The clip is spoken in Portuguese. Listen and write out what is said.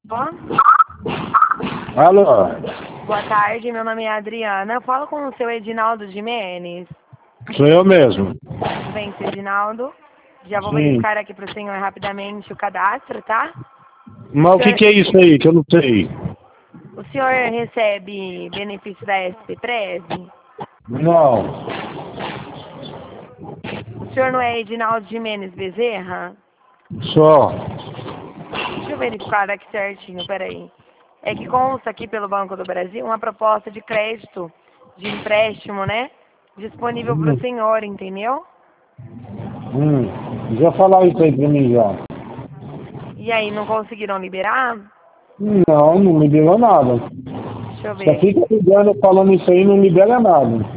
Alô? Boa tarde, meu nome é Adriana. Eu falo com o seu Edinaldo Jimenez. Sou eu mesmo. Tudo bem, seu Edinaldo? Já vou Sim. verificar aqui para o senhor rapidamente o cadastro, tá? Mas o que é isso aí que eu não sei? O senhor recebe benefício da SPPREV? Não. O senhor não é Edinaldo Jimenez Bezerra? Só. Deixa eu verificar aqui certinho, peraí. É que consta aqui pelo Banco do Brasil uma proposta de crédito, de empréstimo, né? Disponível para o senhor, entendeu? Já falaram isso aí pra mim já. E aí, não conseguiram liberar? Não me deu nada. Deixa eu Só ver. fica ligando falando isso aí e não libera nada.